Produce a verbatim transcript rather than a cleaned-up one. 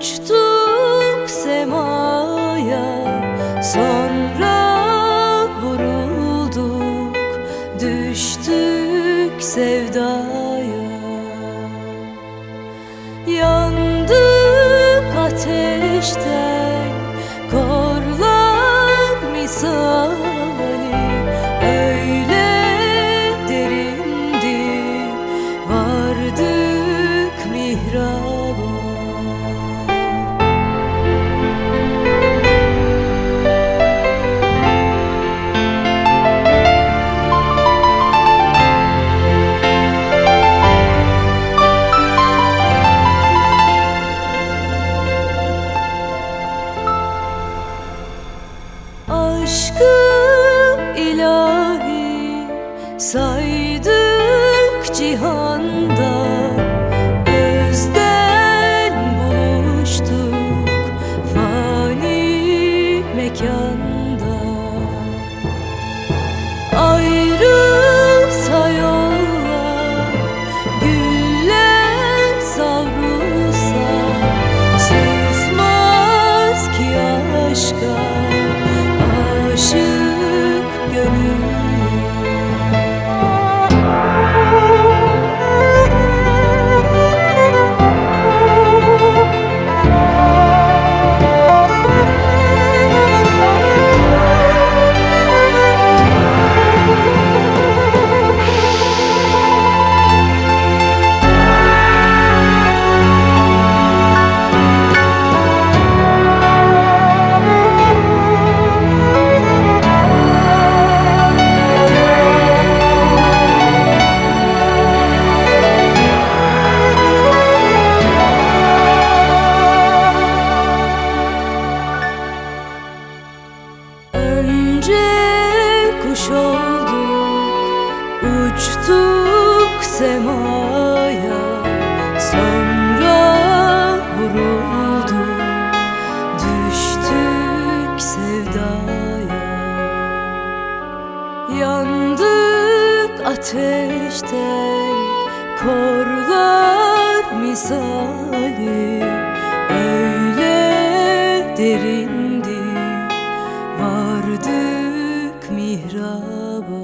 Uçtuk semaya, sonra vurulduk, düştük sevdaya. Yandık ateşten, korlar misali, öyle derindi, vardık mihraba. Aşkı ilahi saydık cihanda, özden buluştuk fani mekanda. Ayrılsa yollar, güller savrulsa, susmaz ki aşka aşık gönül. Kuş olduk, uçtuk semaya, sonra vurulduk, düştük sevdaya. Yandık ateşten, korlar misali, öyle derindi, vardık mihraba.